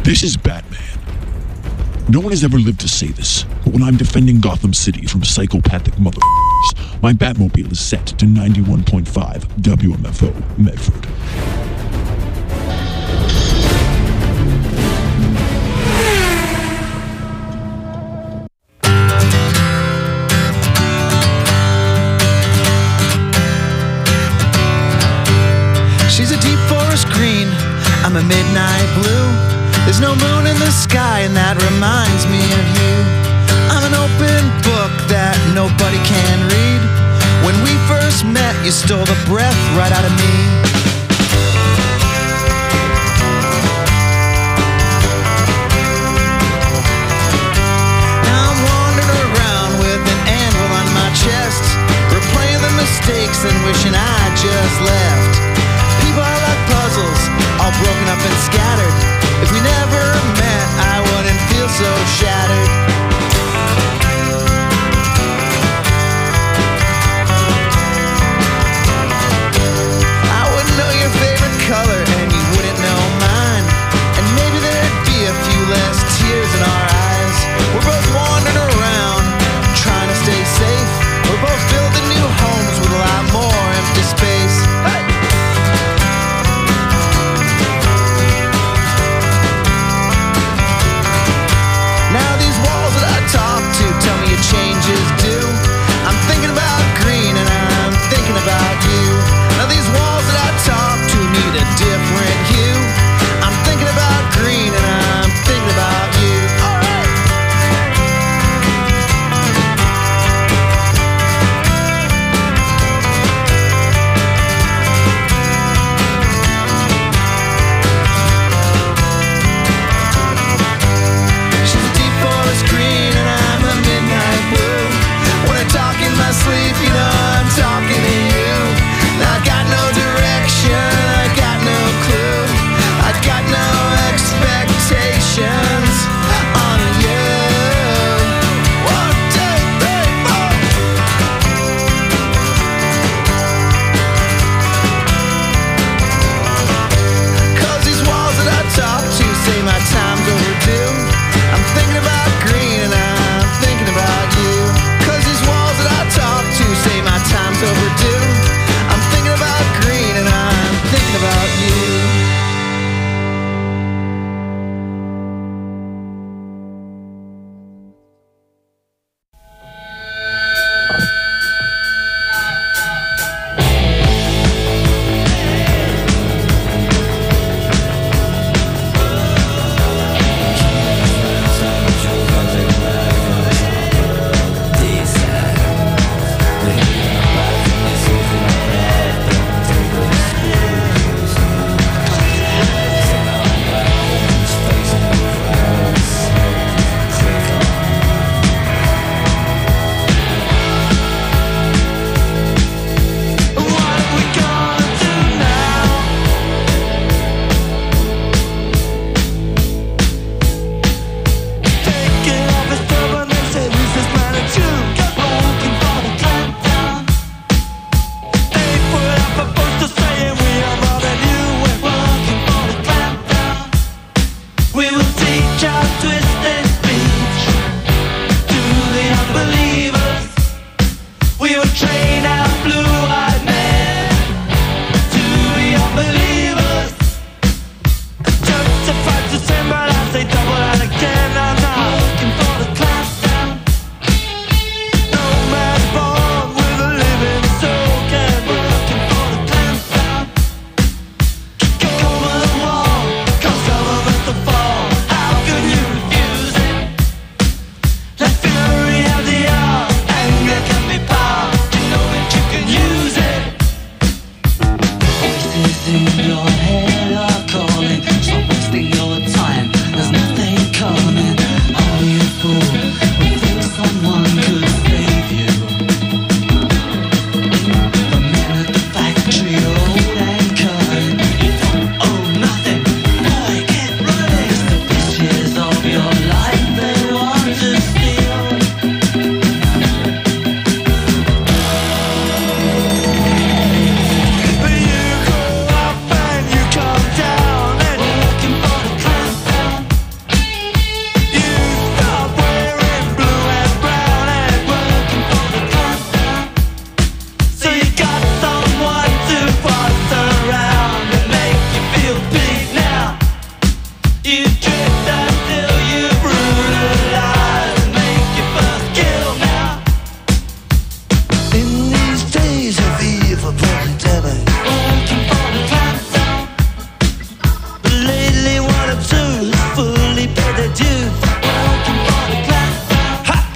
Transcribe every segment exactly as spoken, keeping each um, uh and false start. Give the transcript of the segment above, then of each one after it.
This is Batman. No one has ever lived to say this, but when I'm defending Gotham City from psychopathic motherfuckers, my Batmobile is set to ninety-one point five W M F O Medford. She's a deep forest green, I'm a midnight blue. There's no moon in the sky and that reminds me of you. I'm an open book that nobody can read. When we first met, you stole the breath right out of me. Now I'm wandering around with an anvil on my chest, replaying the mistakes and wishing I just left. People are like puzzles, all broken up and scattered. If we never met, I wouldn't feel so shattered. I wouldn't know your favorite color and you wouldn't know mine. And maybe there'd be a few less tears in our eyes. We're both wandering around, trying to stay safe. We're both building new homes with a lot more empty space. Hey!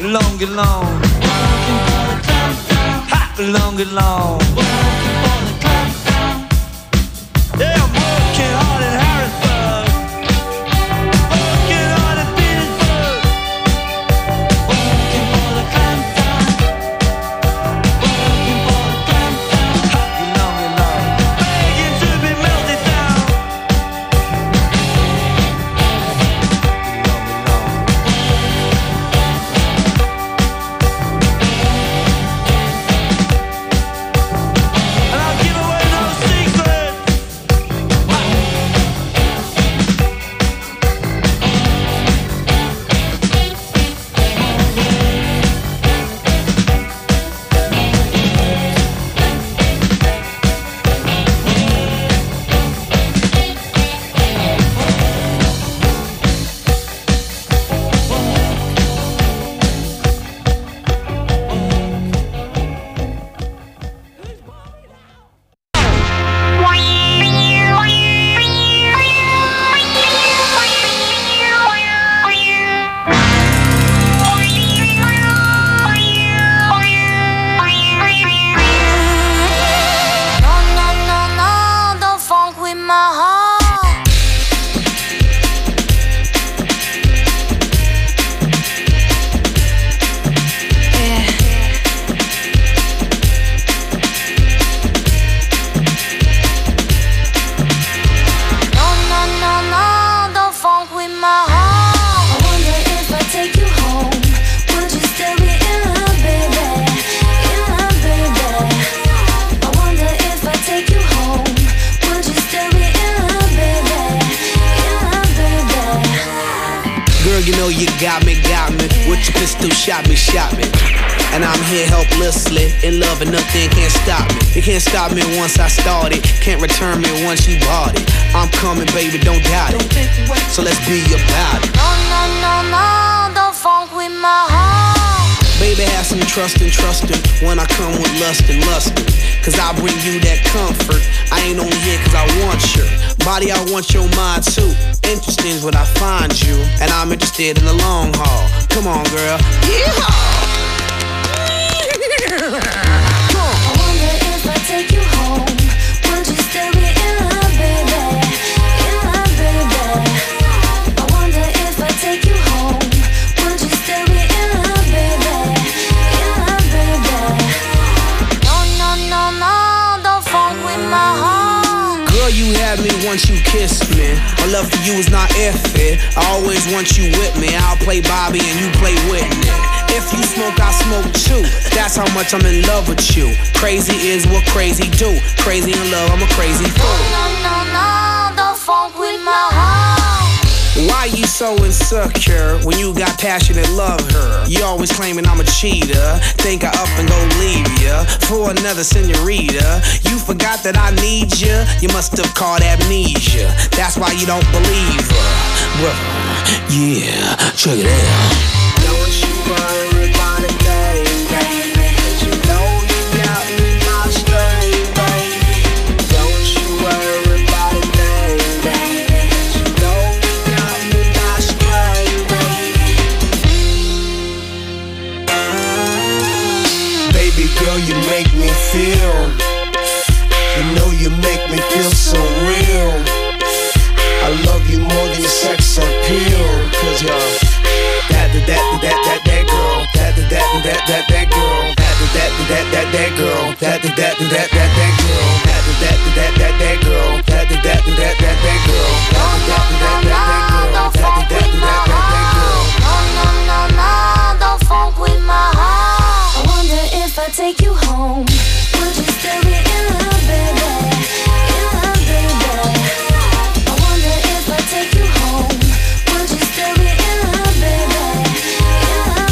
long, get long. Hot, long, get long. Yeah, I'm working hard in Harrisburg. Working hard in Petersburg. Working for the clam town. Working for the clam town. Hot, get long, get long. Begging to be melted down. And I'll give away no secrets. No, no, no, no, don't funk with my heart. Yeah. No, no, no, no, don't funk with my heart. I wonder if I take you home, would you still be in love, baby? In love, baby. I wonder if I take you home, would you still be in love, baby? In love, baby. Girl, you know you got me, got me. With your pistol, shot me, shot me. And I'm here helplessly, in love and nothing can't stop me. You can't stop me once I started, can't return me once you bought it. I'm coming, baby, don't doubt it. So let's be about it. No, no, no, no, don't funk with my heart. Baby, have some trust and trustin' when I come with lust and lustin'. Cause I bring you that comfort. I ain't only here cause I want your body, I want your mind too. Interesting is when I find you, and I'm interested in the long haul. Come on, girl. Yeehaw! I wonder if I take you home, would you still be in love, baby? In love, baby. I wonder if I take you home, would you still be in love, baby? In love, baby. No, no, no, no, don't funk with my heart. Girl, you had me once you kissed me. My love for you is not iffy. I always want you with me. I'll play Bobby and you play Whitney. If you smoke, I smoke too. That's how much I'm in love with you. Crazy is what crazy do. Crazy in love, I'm a crazy fool. No, no, no, don't funk with my heart. Why you so insecure when you got passion and love her? You always claiming I'm a cheater. Think I up and go leave ya for another senorita. You forgot that I need ya. You must have caught amnesia. That's why you don't believe her. Well, yeah, check it out. Don't you worry about a thing, baby. 'Cause you know you got me my string, baby. Don't you worry about a thing, baby. 'Cause you know you got me my string, baby. Baby girl, you make me feel. You know you make me feel so real. I love you more than your sex appeal. 'Cause you're that, that, that, that, that, that girl. That, that, that, that, that, that girl. That, that, that, that, that girl. That, that, that, that, that, that girl. That, that, that, that, that girl. That, that, that, that, that, that girl. No, no, no, no, don't funk with my heart. No, no, no, no, don't funk with my heart. I wonder if I take you home, would you still be in love, baby? In love, baby. I wonder if I take you home, would you still be in love, baby? In love,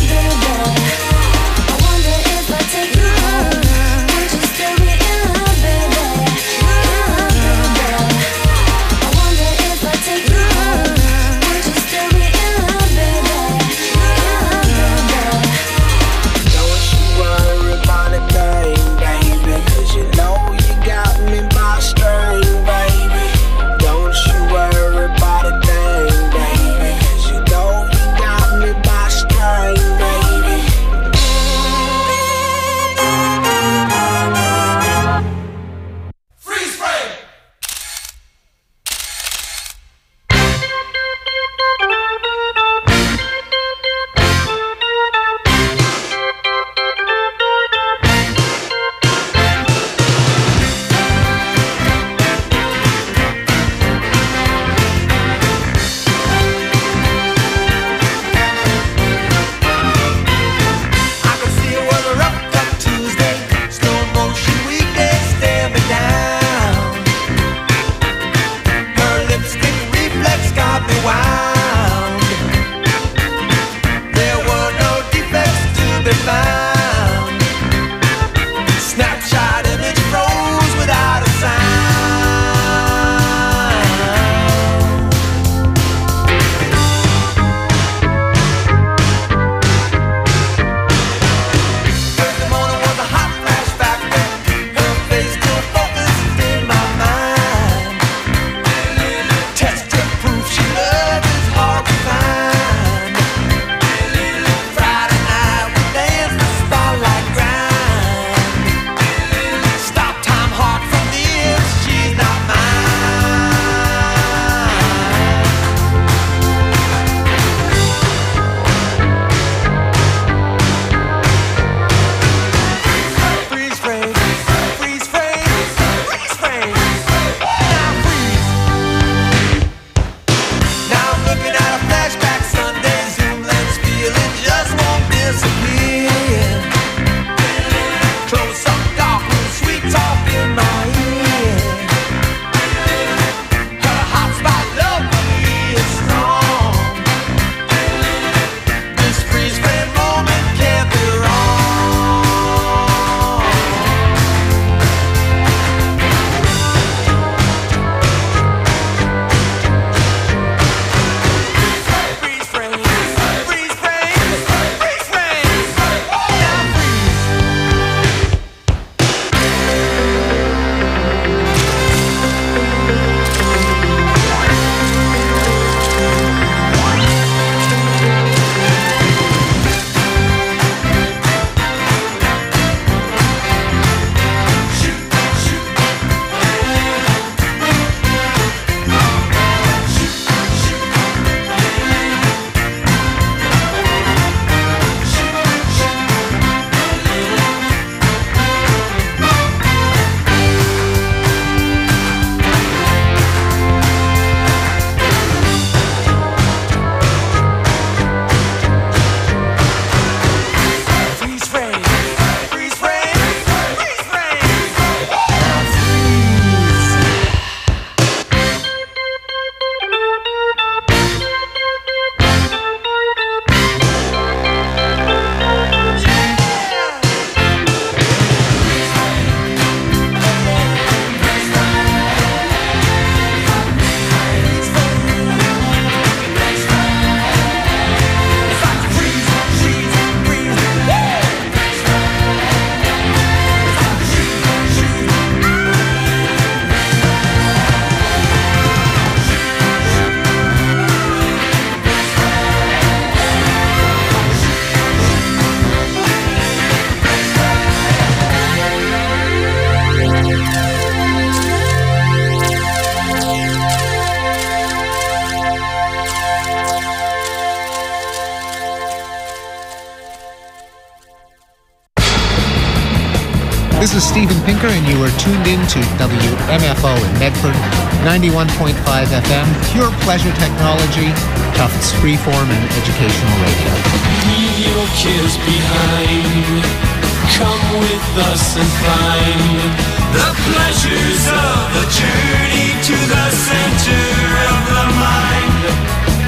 This is Steven Pinker, and you are tuned in to W M F O in Medford, ninety-one point five F M, pure pleasure technology, Tufts freeform and educational radio. Leave your cares behind. Come with us and find the pleasures of the journey to the center of the mind.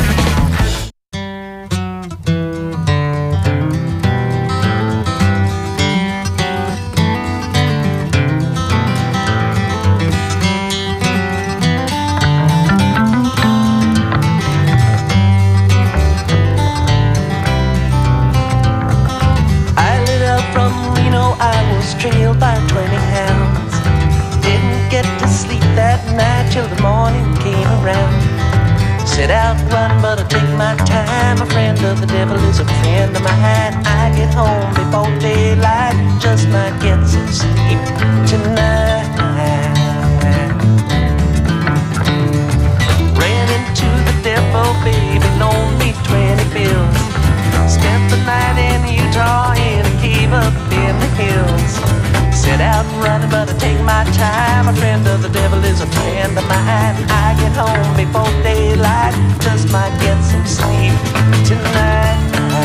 Trailed by twenty hounds. Didn't get to sleep that night till the morning came around. Set out run, but I take my time. A friend of the devil is a friend of mine. I get home before daylight, just might get some sleep tonight. Ran into the devil, baby, loaned me twenty bills. Spent the night in Utah in a cave up in the hills. Set out running, but I take my time. A friend of the devil is a friend of mine. I get home before daylight, just might get some sleep tonight.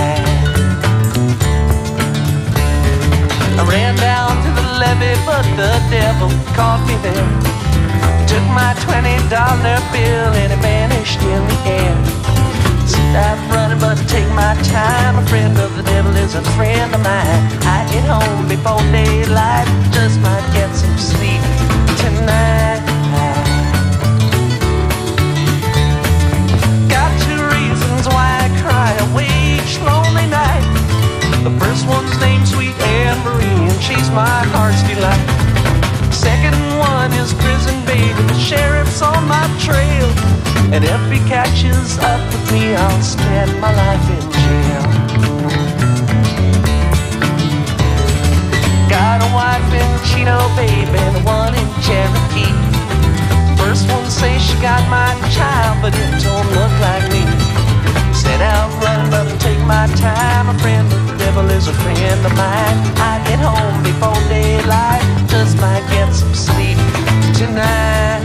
I ran down to the levee, but the devil caught me there. Took my twenty dollar bill and it vanished in the air. I'm running, but I take my time. A friend of the devil is a friend of mine. I get home before daylight, just might get some sleep tonight. Got two reasons why I cry away each lonely night. The first one's named Sweet Anne Marie, and she's my heart's delight. Second one is prison baby, the sheriff's on my trail. And if he catches up with me, I'll spend my life in jail. Got a wife in Chino, baby, and one in Cherokee. First one says she got my child, but it don't look like me. Set out running, but I take my time. A friend of the devil is a friend of mine. I get home before daylight, just might get some sleep tonight.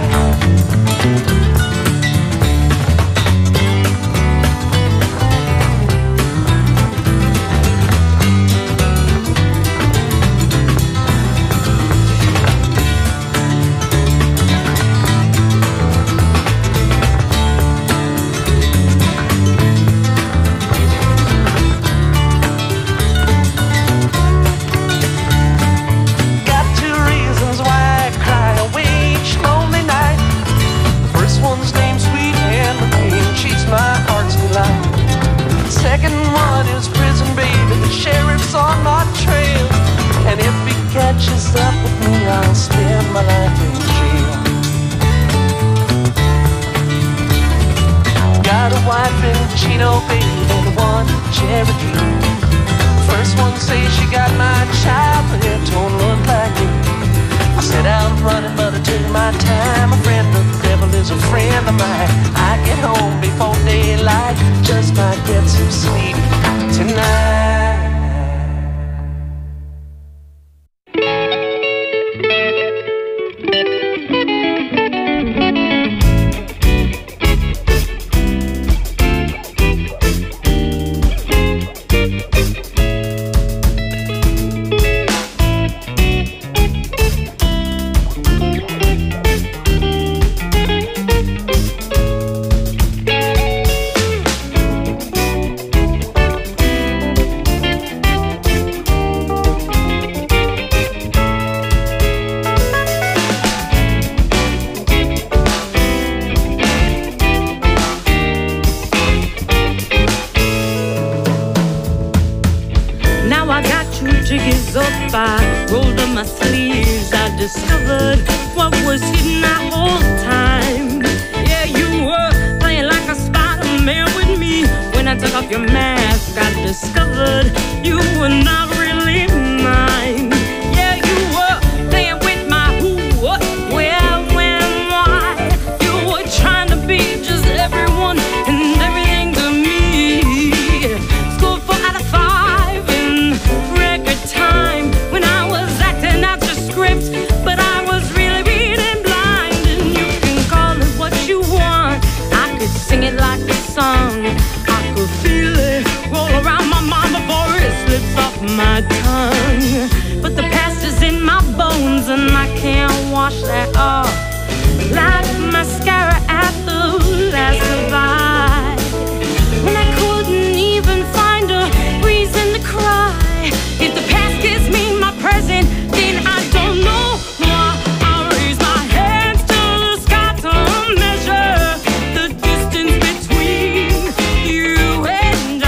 Second one is prison baby, the sheriff's on my trail. And if he catches up with me, I'll spend my life in jail. Got a wife in Chino, baby, and one in Cherokee. First one says she got my child, but it don't look like me. I set out running, but I took my time. A friend of the devil is a friend of mine. I get home before daylight, just might get some sleep tonight. Time when I was acting my tongue. But the past is in my bones and I can't wash that off. Like mascara at the last goodbye. When I couldn't even find a reason to cry. If the past gives me my present, then I don't know why. I raise my hands to the sky to measure the distance between you and I.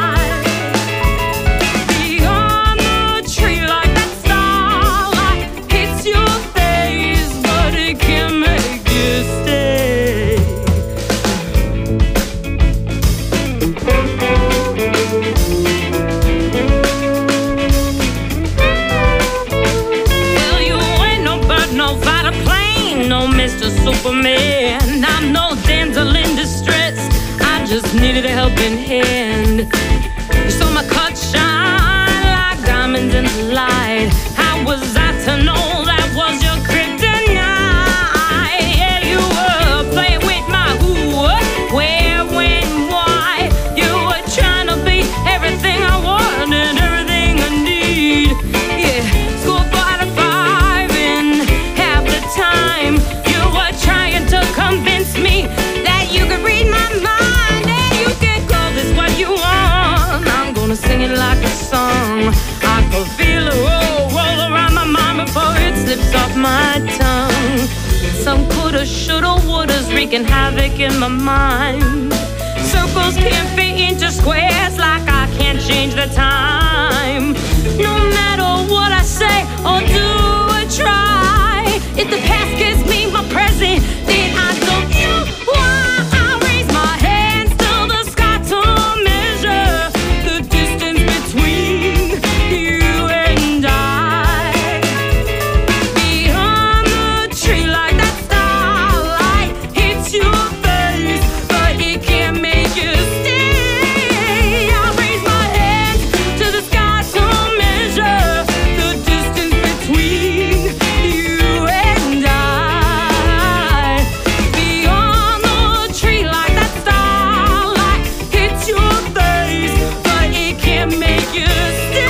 Beyond the tree like that starlight hits your face, but it can't make you stay. Well, you ain't no bird, no fighter plane, no Mister Superman. I'm no damsel in distress, I just needed a helping hand. You saw my cut shine like diamonds in the light. How was I to know that was your kryptonite? Yeah, you were playing with my who, where, when, why. You were trying to be everything I want and everything I need. Yeah, score four out of five in half the time. You were trying to convince me that you could read my mind and you can call this what you want. I'm gonna sing it like a song. I could feel it roll, roll around my mind before it slips off my tongue. Some coulda, shoulda, wouldas wreaking havoc in my mind. Circles can't fit into squares like I can't change the time. No matter what I say or do or try, if the past gives me my present, then I don't know why. I raise my hands to the sky to measure the distance between you and I. Beyond the tree like that starlight hits your face, but it can't make you stay. I raise my hands to the sky to measure the distance between you and I. Beyond the tree like that starlight hits your face, but it can't make you stay.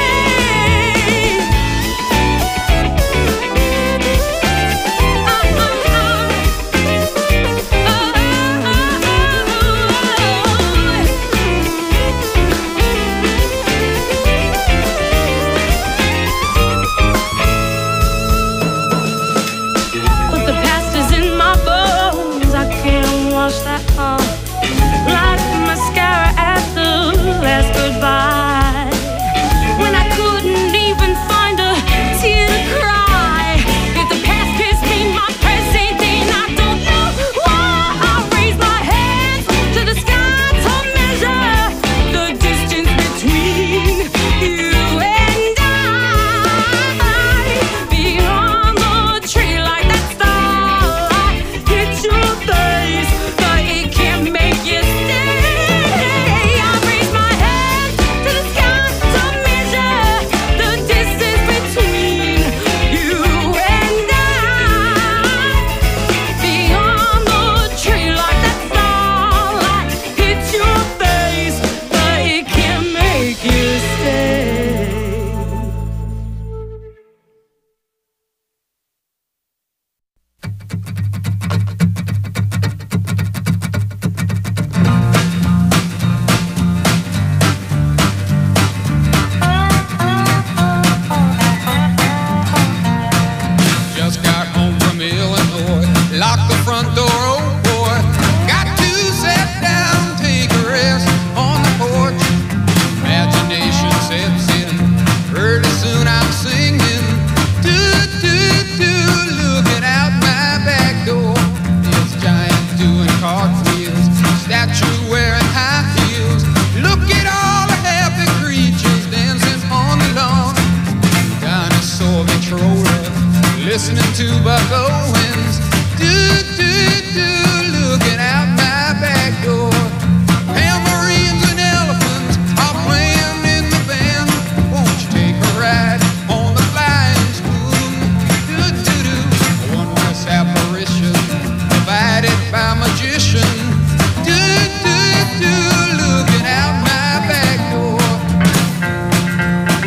But the past is in my bones, I can't wash that off. Like mascara at the last goodbye. When I couldn't even find a tear to cry. If the past gives me my present, then I don't know why. I raise my hands to the sky to measure the distance between you and I. Beyond the tree like that starlight hits your face, but it can't make you stay. I raise my hands to the sky to measure the distance between you and I. Beyond the tree like that starlight hits your face, but it can't make you stay. Just got home from Illinois. Locked the front door, oh boy. Got to sit down, take a rest on the porch. Imagination sets in. Pretty soon I'm singing. Do, do, do, looking out my back door. This giant doing cartwheels. Statue wearing high heels. Look at all the happy creatures dancing on the lawn. Dinosaur controller, listening to Buck Owens. Do, do, do, looking out my back door. Tambourines and elephants are playing in the band. Won't you take a ride on the flying spoon? Do, do, do, a wondrous apparition provided by magician. Do, do, do, looking out my back door.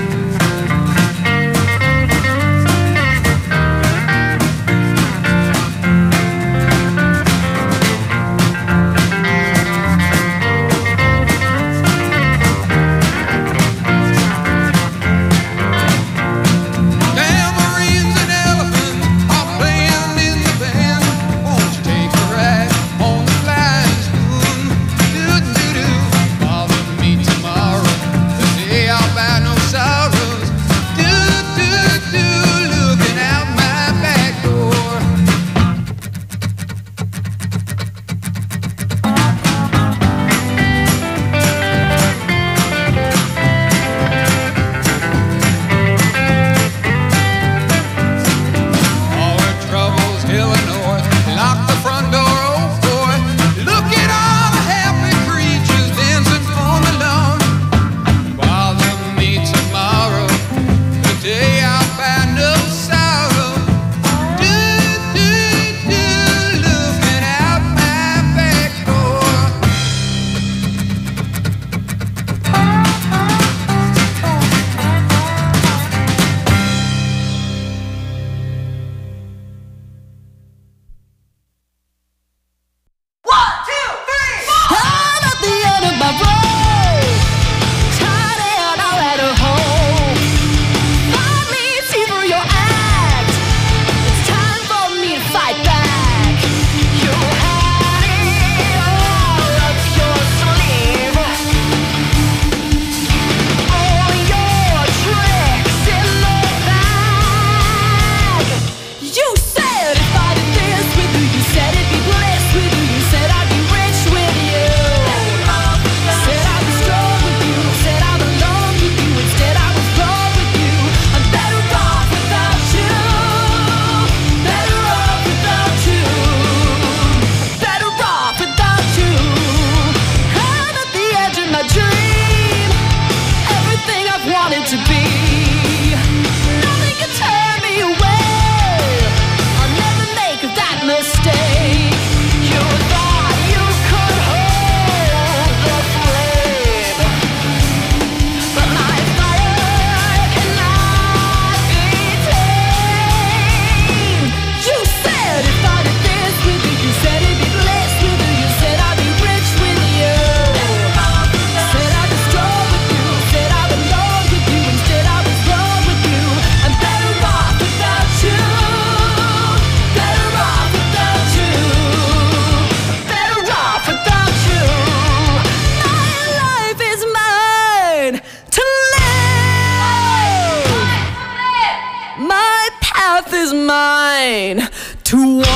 is mine to walk.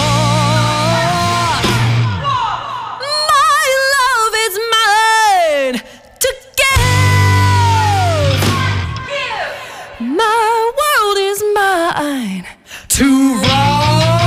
My love is mine to give. My world is mine to rock.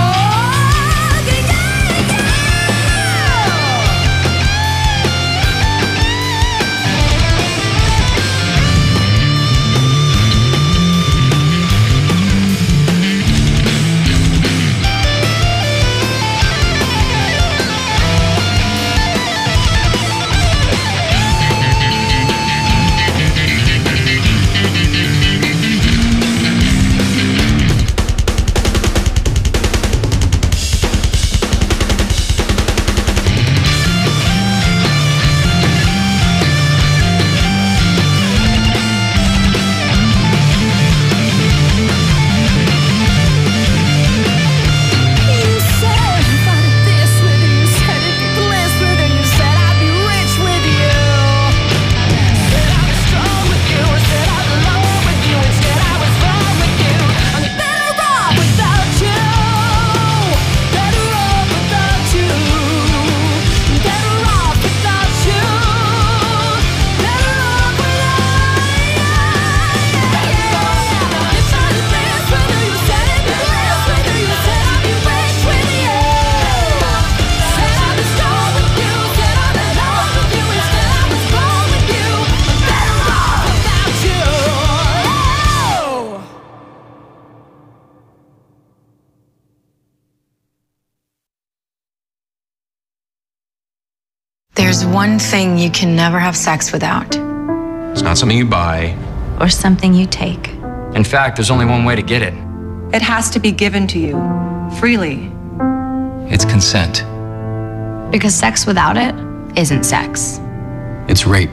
There's one thing you can never have sex without. It's not something you buy. Or something you take. In fact, there's only one way to get it. It has to be given to you, freely. It's consent. Because sex without it isn't sex. It's rape.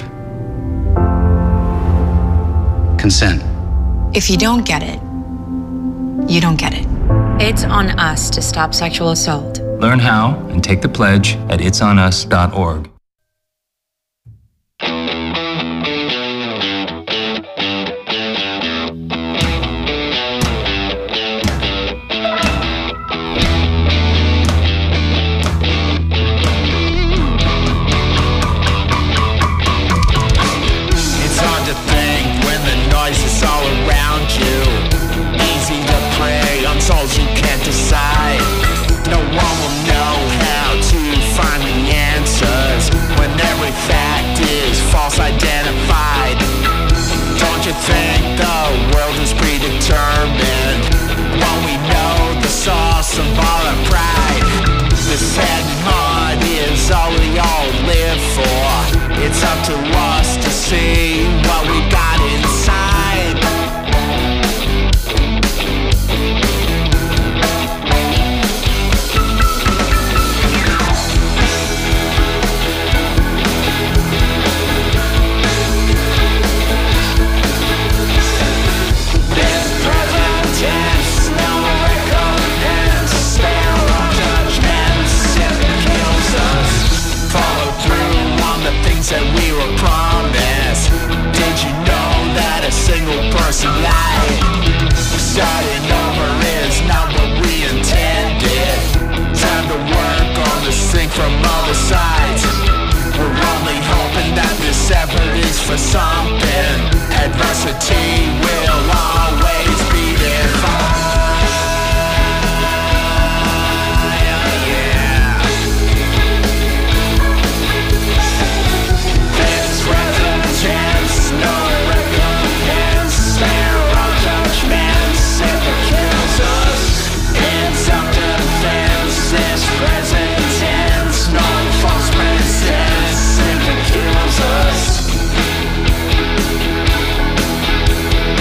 Consent. If you don't get it, you don't get it. It's on us to stop sexual assault. Learn how and take the pledge at its on us dot org. It's hard to think when the noise is all around you. Easy to prey on souls you can't decide. No one will know how to find the answers when every fact is false identified. Don't you think the world is predetermined? Won't we know the source of all our pride? This head and heart is all we all live for. It's up to us to see what we got inside. That we were promised. Did you know that a single person lied? Starting over is not what we intended. Time to work on this thing from all the sides. We're only hoping that this effort is for something. Adversity will always be defined. Presence if it kills us.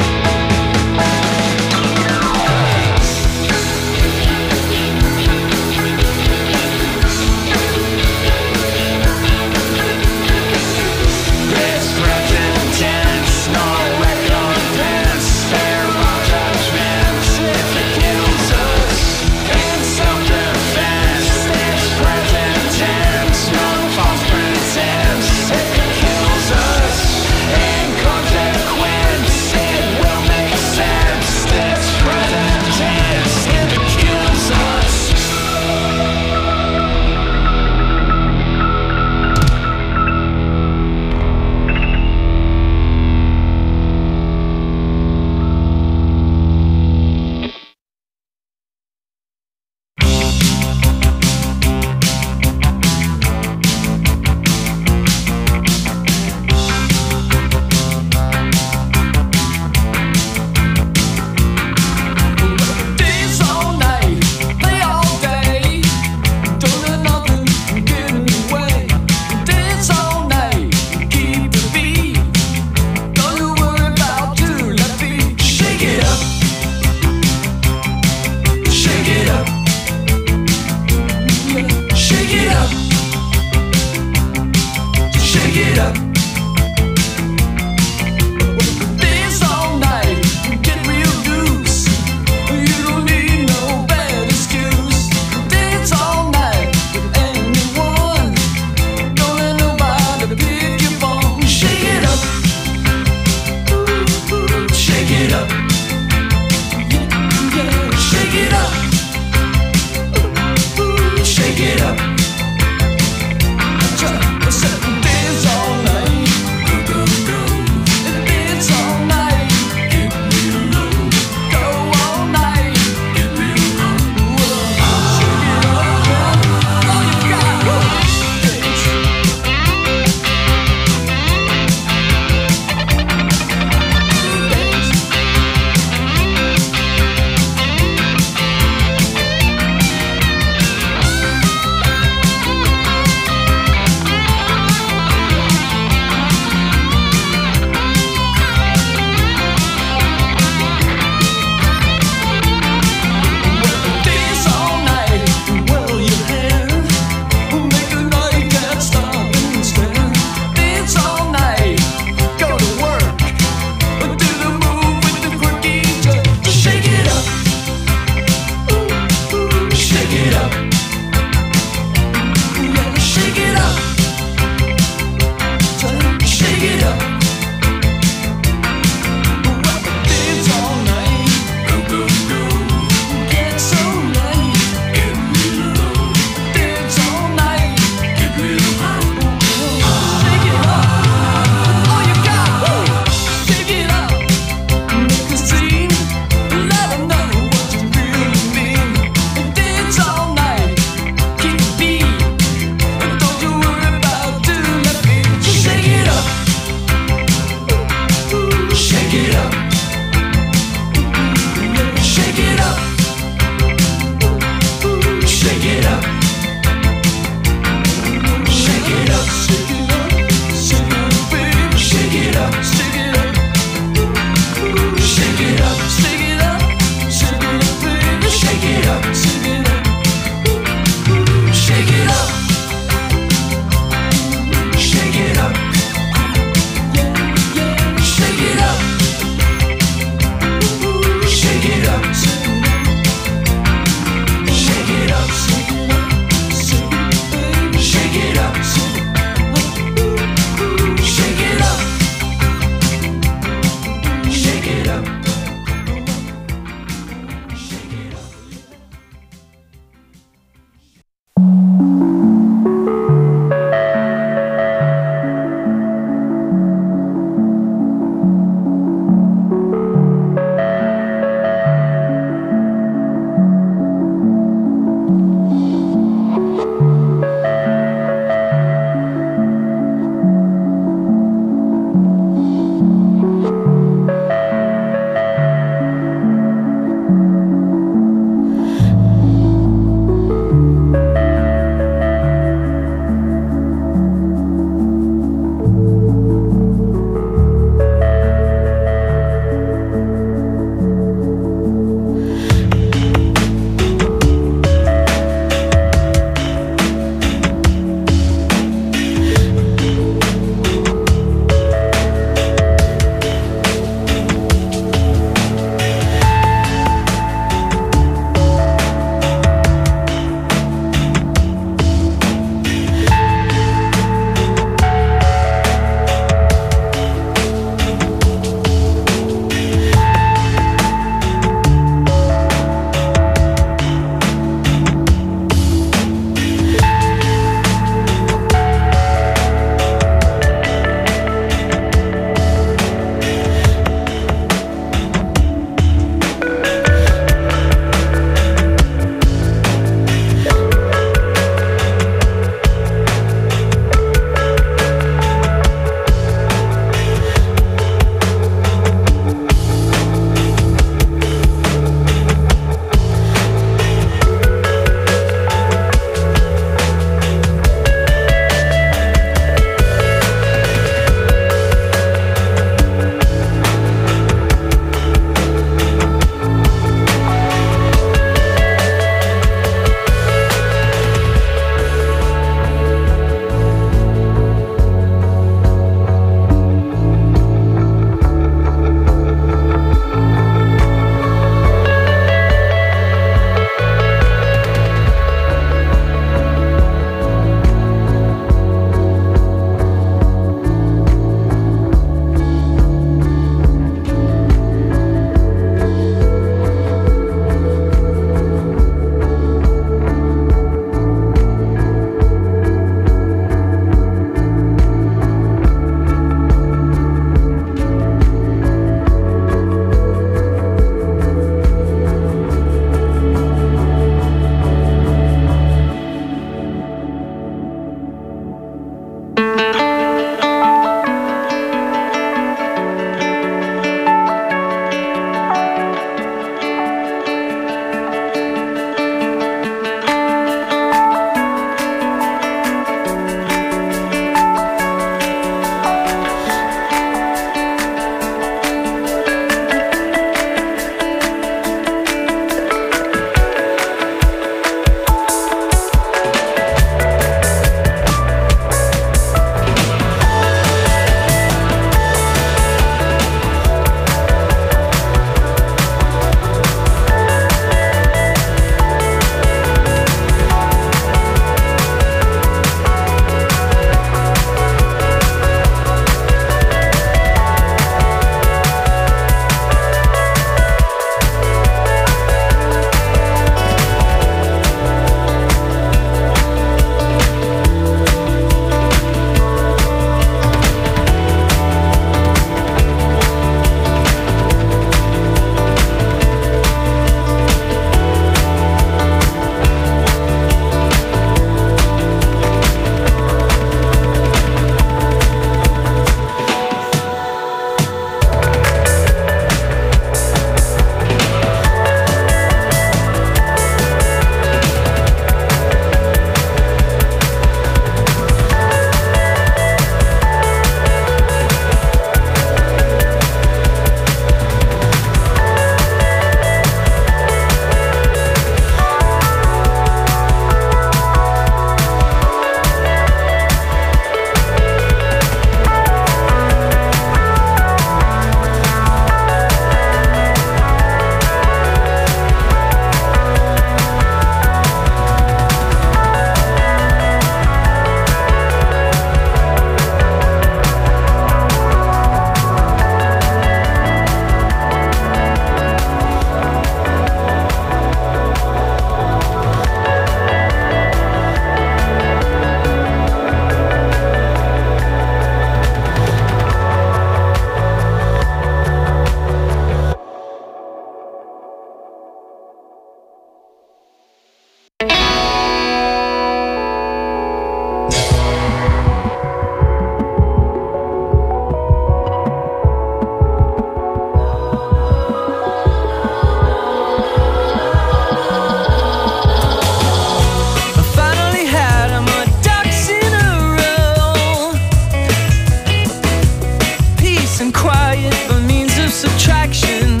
nice and quiet by means of subtraction.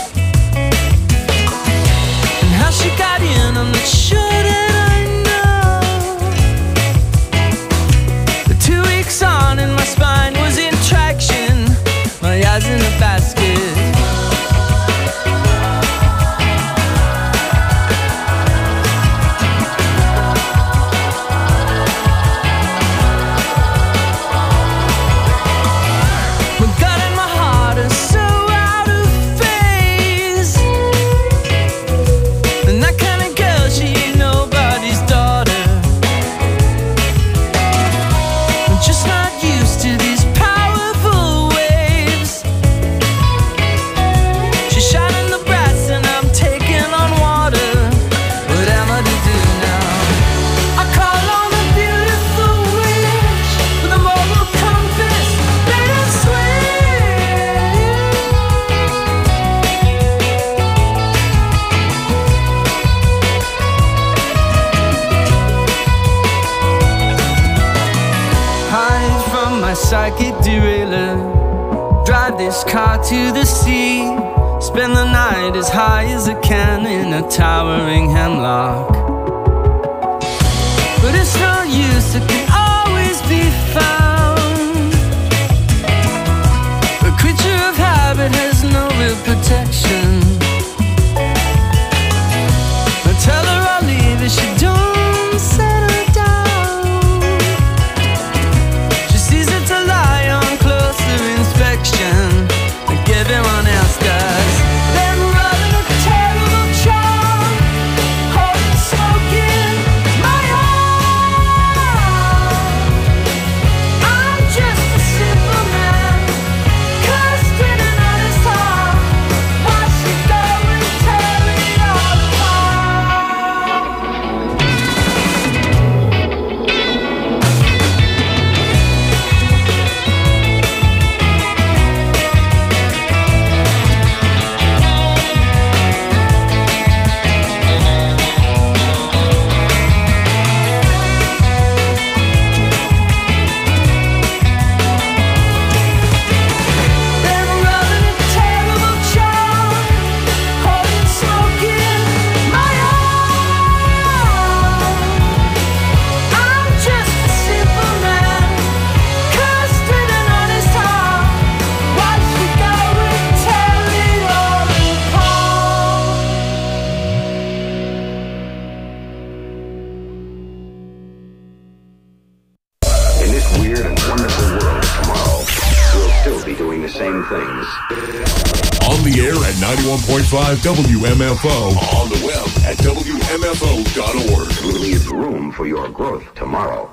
And how she got in, I'm not sure that I know. But two weeks on and my spine was in traction, my eyes in a basket. Psychic derailer, drive this car to the sea, spend the night as high as I can in a towering hemlock. But it's no use, it can always be found. A creature of habit has no real protection. I tell her I'll leave if she don't settle down. Like everyone else does. Then running a terrible charm, holding smoke in my heart. I'm just a simple man, cursed in an honest heart. Watch me go and tear it all ninety-one point five W M F O. On the web at W M F O dot org. Leave room for your growth tomorrow.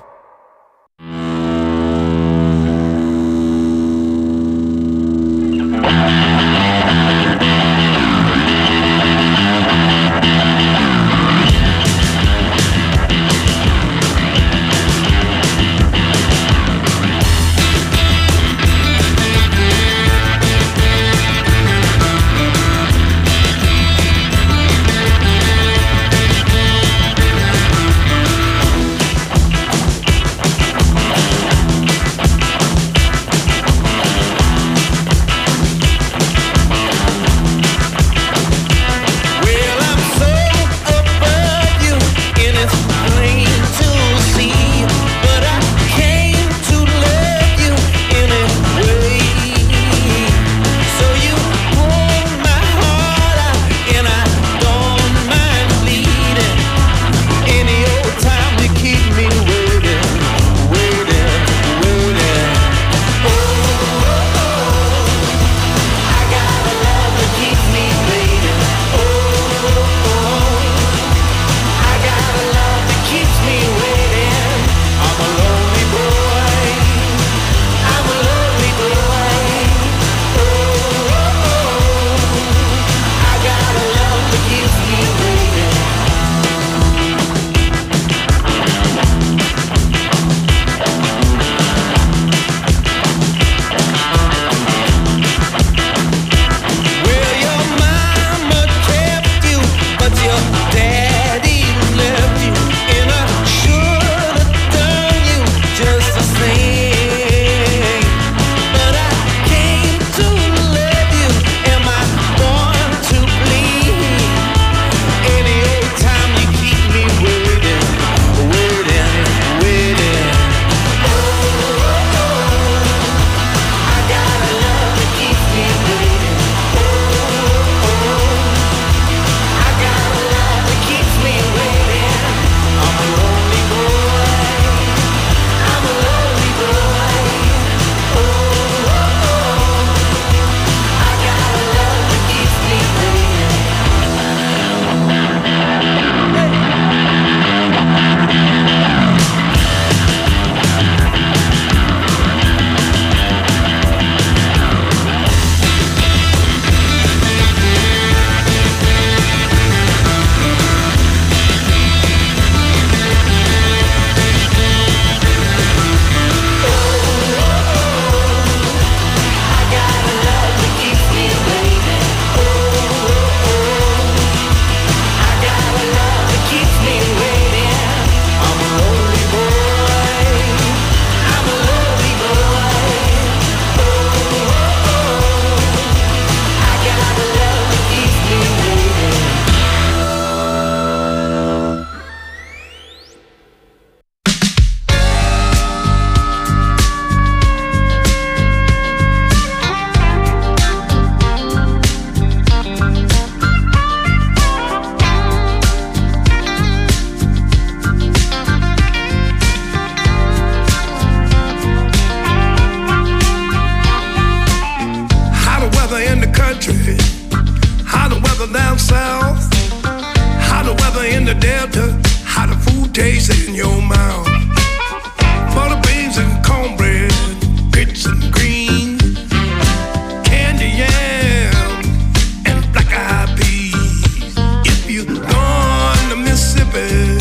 country. How the weather down south. How the weather in the Delta. How the food tastes in your mouth. Butter beans and cornbread, grits and greens, candy yam and black eyed peas. If you gone to Mississippi,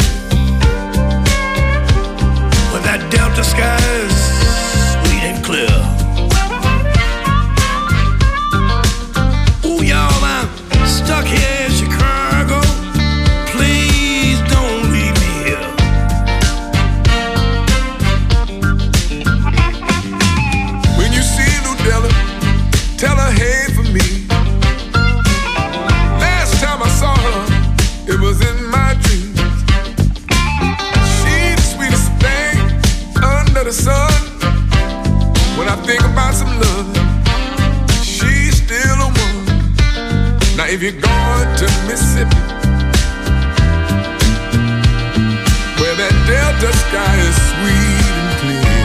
where that Delta sky is sweet and clear. Ooh, y'all, I'm stuck here in Chicago. Please don't leave me here. When you see Ludella, tell her hey for me. Last time I saw her, it was in my dreams. She the sweetest thing under the sun. When I think about some love, she's still a one. Now if you're going to Mississippi, where that Delta sky is sweet and clear,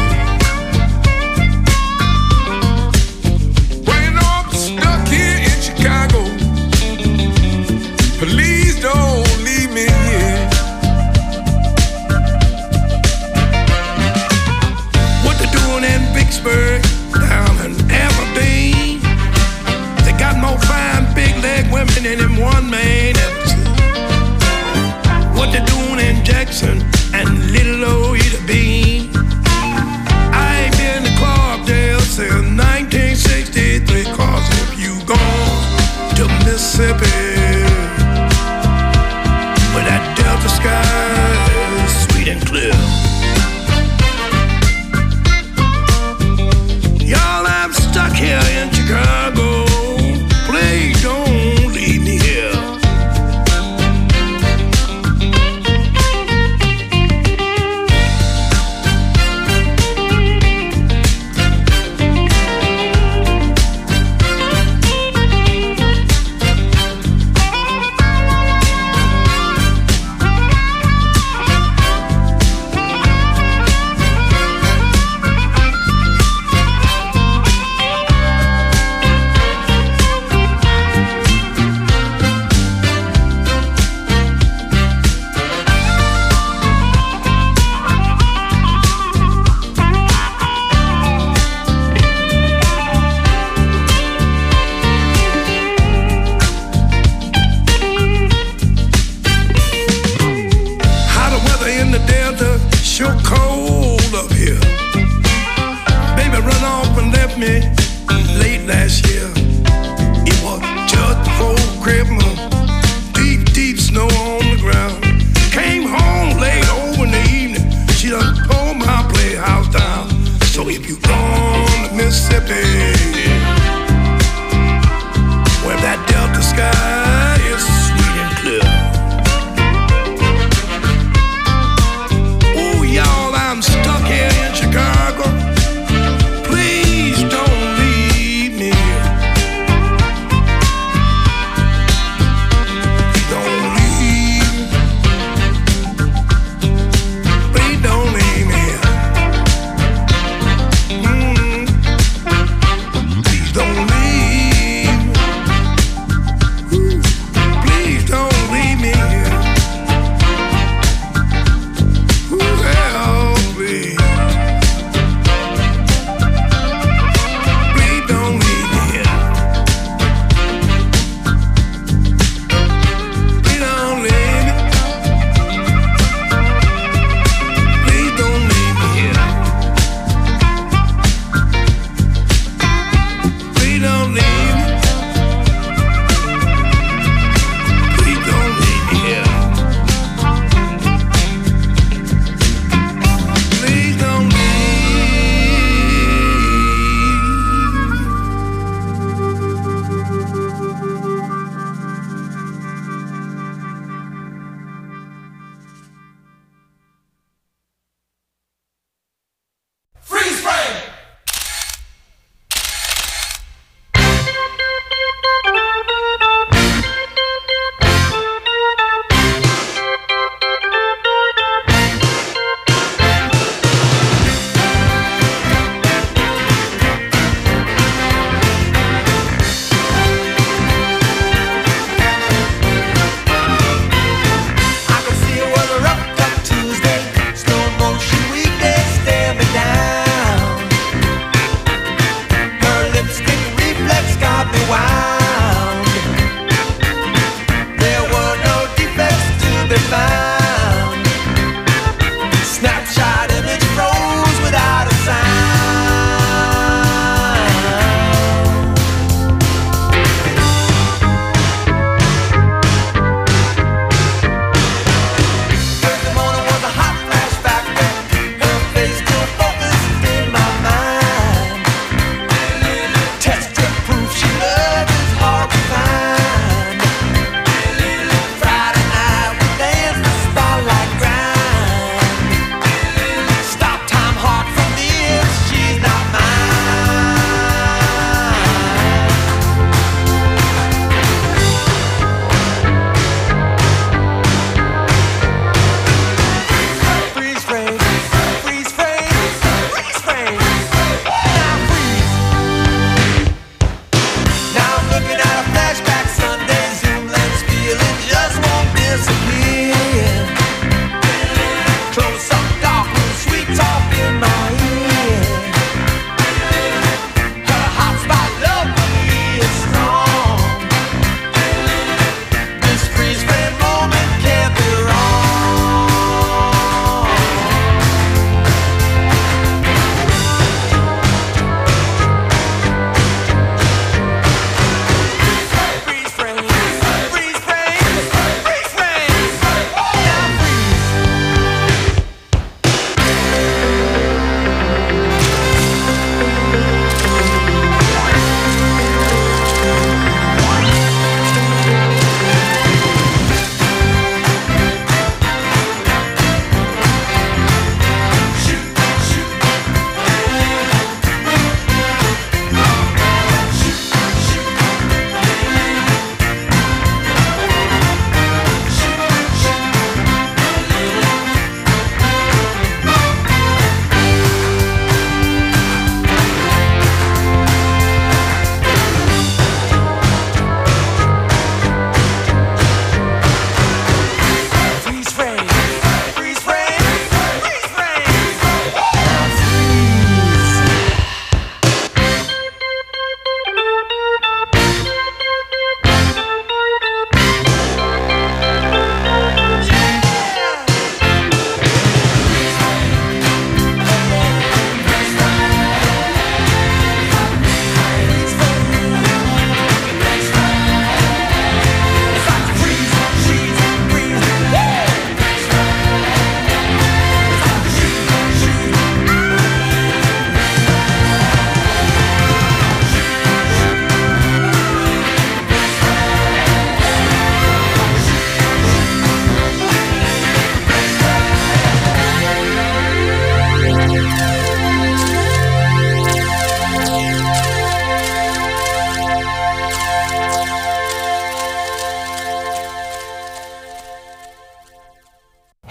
well, you know I'm stuck here in Chicago. Please don't leave me here. What they doing in Vicksburg, down in Aberdeen? They got more fine big leg women than them one man ever seen. What they doing in Jackson and Little old Ida Bean? I ain't been to Clarkdale since nineteen sixty-three. Cause if you gone to Mississippi, where that Delta sky is sweet and clear. Y'all, I'm stuck here in Chicago. Please don't leave me here. How the weather in the Delta, sure cold up here. Baby run off and left me late last year. It was just before Christmas, deep, deep snow on the ground. Came home late over in the evening, she done tore my playhouse down. So if you gone to Mississippi, where that Delta sky is sweet and clear. Ooh, y'all, I'm stuck here in Chicago. Please don't leave me here.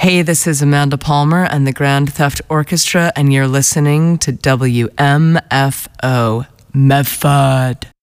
Hey, this is Amanda Palmer and the Grand Theft Orchestra, and you're listening to W M F O Medford.